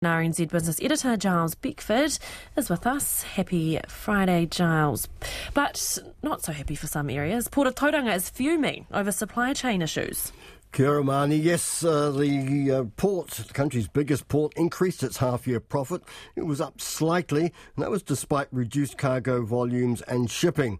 RNZ Business Editor Giles Beckford is with us. Happy Friday, Giles. But not so happy for some areas. Port of Tauranga is fuming over supply chain issues. Kia ora, Māni. Yes, the port, the country's biggest port, increased its half-year profit. It was up slightly, and that was despite reduced cargo volumes and shipping.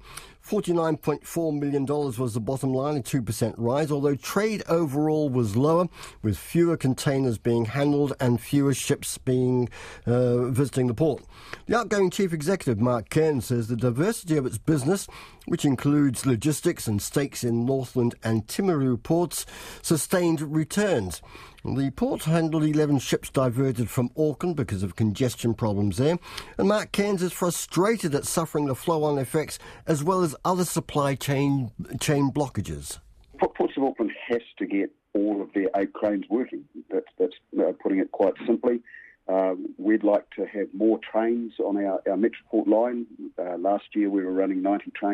$49.4 million was the bottom line, a 2% rise, although trade overall was lower, with fewer containers being handled and fewer ships being visiting the port. The outgoing Chief Executive, Mark Cairns, says the diversity of its business, which includes logistics and stakes in Northland and Timaru ports, sustained returns. The port handled 11 ships diverted from Auckland because of congestion problems there, and Mark Cairns is frustrated at suffering the flow-on effects as well as other supply chain blockages. Ports of Auckland has to get all of their 8 cranes working. That's putting it quite simply. We'd like to have more trains on our Metroport line. Last year we were running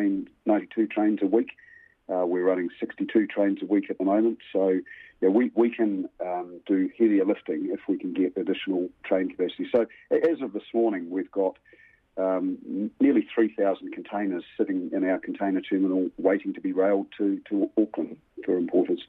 92 trains a week. We're running 62 trains a week at the moment. So yeah, we can do heavier lifting if we can get additional train capacity. So as of this morning, we've got nearly 3,000 containers sitting in our container terminal waiting to be railed to Auckland for importers.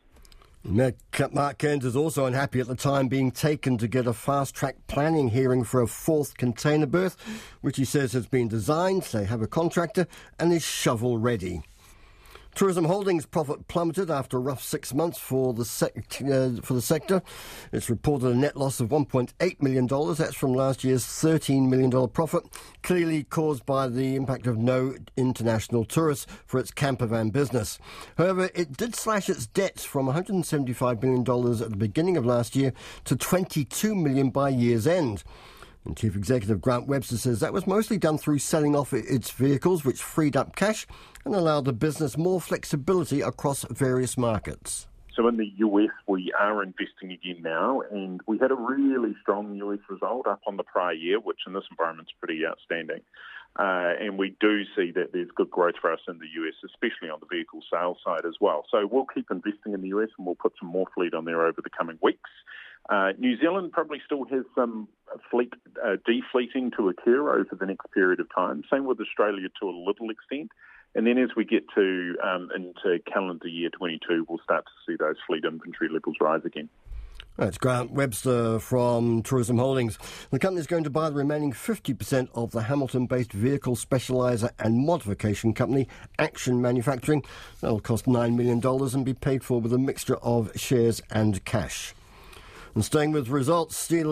Mark Cairns is also unhappy at the time being taken to get a fast-track planning hearing for a 4th container berth, which he says has been designed, they have a contractor, and is shovel-ready. Tourism Holdings profit plummeted after a rough 6 months for the sector. It's reported a net loss of $1.8 million. That's from last year's $13 million profit, clearly caused by the impact of no international tourists for its campervan business. However, it did slash its debts from $175 million at the beginning of last year to $22 million by year's end. And Chief Executive Grant Webster says that was mostly done through selling off its vehicles, which freed up cash and allowed the business more flexibility across various markets. So in the US, we are investing again now, and we had a really strong US result up on the prior year, which in this environment is pretty outstanding. And we do see that there's good growth for us in the US, especially on the vehicle sales side as well. So we'll keep investing in the US, and we'll put some more fleet on there over the coming weeks. New Zealand probably still has some fleet defleeting to occur over the next period of time. Same with Australia to a little extent. And then as we get to into calendar year 22, we'll start to see those fleet inventory levels rise again. That's Grant Webster from Tourism Holdings. The company is going to buy the remaining 50% of the Hamilton-based vehicle specialiser and modification company, Action Manufacturing. That'll cost $9 million and be paid for with a mixture of shares and cash. And staying with results, Steel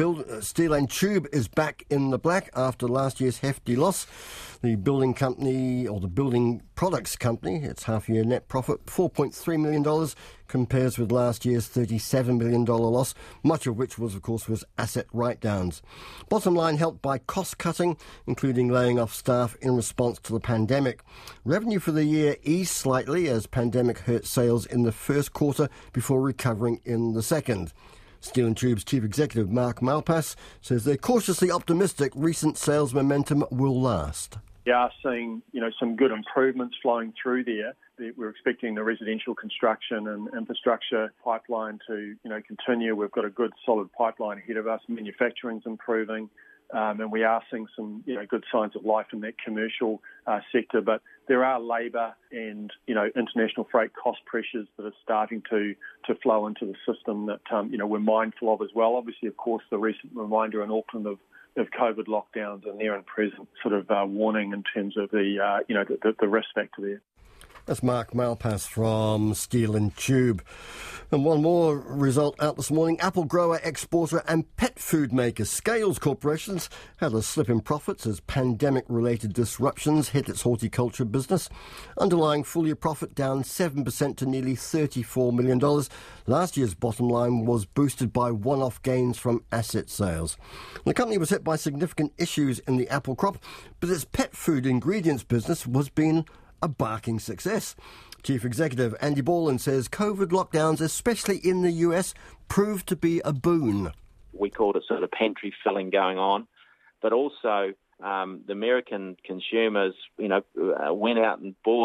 and Tube is back in the black after last year's hefty loss. The building company, or the building products company, its half-year net profit, $4.3 million, compares with last year's $37 million loss, much of which was, of course, asset write-downs. Bottom line helped by cost-cutting, including laying off staff in response to the pandemic. Revenue for the year eased slightly as pandemic hurt sales in the first quarter before recovering in the second. Steel and Tube's Chief Executive Mark Malpass says they're cautiously optimistic recent sales momentum will last. We are seeing, some good improvements flowing through there. We're expecting the residential construction and infrastructure pipeline to, continue. We've got a good solid pipeline ahead of us. Manufacturing's improving. And we are seeing some, good signs of life in that commercial sector. But there are labour and, international freight cost pressures that are starting to flow into the system that, we're mindful of as well. Obviously, of course, the recent reminder in Auckland of COVID lockdowns and there and present sort of warning in terms of the risk factor there. That's Mark Malpass from Steel and Tube. And one more result out this morning. Apple grower, exporter and pet food maker Scales Corporations had a slip in profits as pandemic-related disruptions hit its horticulture business. Underlying full-year profit down 7% to nearly $34 million. Last year's bottom line was boosted by one-off gains from asset sales. The company was hit by significant issues in the apple crop, but its pet food ingredients business was being a barking success. Chief Executive Andy Borland says COVID lockdowns, especially in the US, proved to be a boon. We called it sort of pantry filling going on, but also the American consumers, went out and bought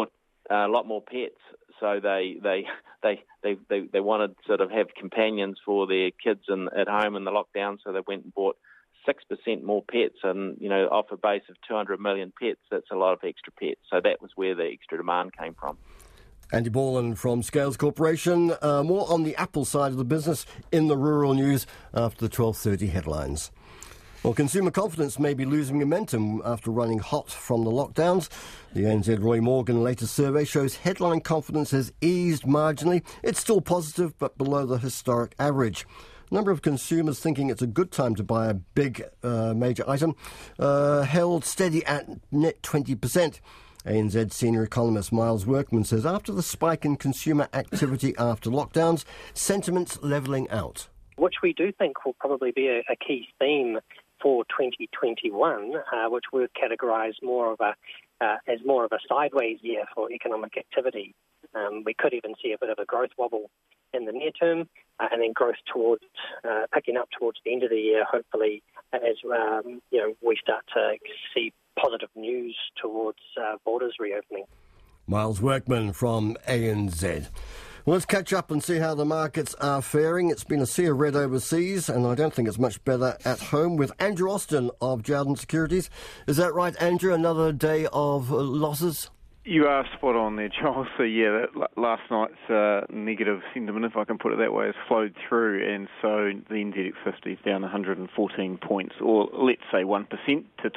a lot more pets. So they wanted to sort of have companions for their kids at home in the lockdown. So they went and bought 6% more pets, and off a base of 200 million pets, that's a lot of extra pets. So that was where the extra demand came from. Andy Borland from Scales Corporation. More on the Apple side of the business in the rural news after the 12:30 headlines. Well, consumer confidence may be losing momentum after running hot from the lockdowns. The ANZ Roy Morgan latest survey shows headline confidence has eased marginally. It's still positive, but below the historic average. A number of consumers thinking it's a good time to buy a big major item held steady at net 20%. ANZ senior economist Miles Workman says after the spike in consumer activity after lockdowns, sentiment's levelling out. Which we do think will probably be a key theme for 2021, which we've categorised as more of a sideways year for economic activity. We could even see a bit of a growth wobble in the near term, and then growth towards picking up towards the end of the year, hopefully, as we start to see positive news towards borders reopening. Miles Workman from ANZ. Well, let's catch up and see how the markets are faring. It's been a sea of red overseas, and I don't think it's much better at home, with Andrew Austin of Jarden Securities. Is that right, Andrew? Another day of losses? You are spot on there, Charles. So, last night's negative sentiment, if I can put it that way, has flowed through, and so the NZX 50 is down 114 points, or let's say 1% to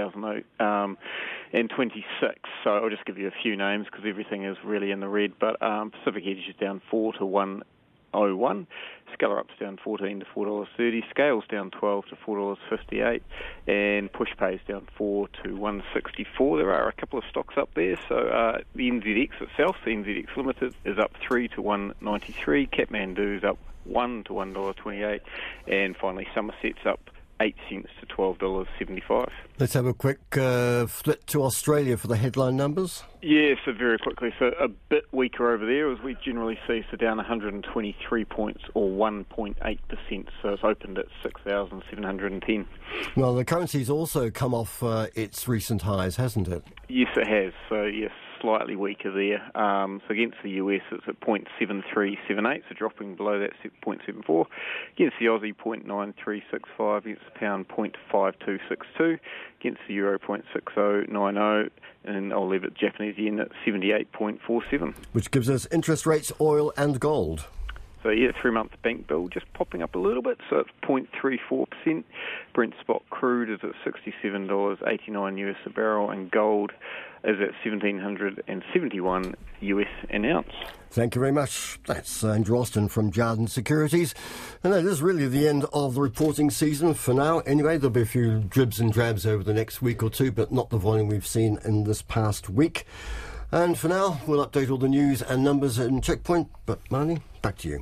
12,026. So I'll just give you a few names because everything is really in the red, but Pacific Edge is down 4 to 101. Skellerup's down 14 to $4.30, Scales down 12 to $4.58, and Pushpay's down 4 to 164. There are a couple of stocks up there. So the NZX itself, the NZX Limited, is up 3 to 193. Kathmandu's up 1 to $1.28, and finally Somerset's up 8 cents to $12.75. Let's have a quick flit to Australia for the headline numbers. Yeah, so very quickly. So a bit weaker over there, as we generally see, so down 123 points or 1.8%. So it's opened at 6,710. Well, the currency's also come off its recent highs, hasn't it? Yes, it has. So, yes, slightly weaker there. So against the US, it's at 0.7378, so dropping below that 0.74. Against the Aussie, 0.9365. Against the pound, 0.5262. Against the euro, 0.6090. And I'll leave it Japanese yen at 78.47. Which gives us interest rates, oil and gold. So, 3-month bank bill just popping up a little bit, so it's 0.34%. Brent spot crude is at $67.89 US a barrel, and gold is at $1,771 US an ounce. Thank you very much. That's Andrew Austin from Jarden Securities. And that is really the end of the reporting season for now. Anyway, there'll be a few dribs and drabs over the next week or two, but not the volume we've seen in this past week. And for now, we'll update all the news and numbers in Checkpoint. But Marnie, back to you.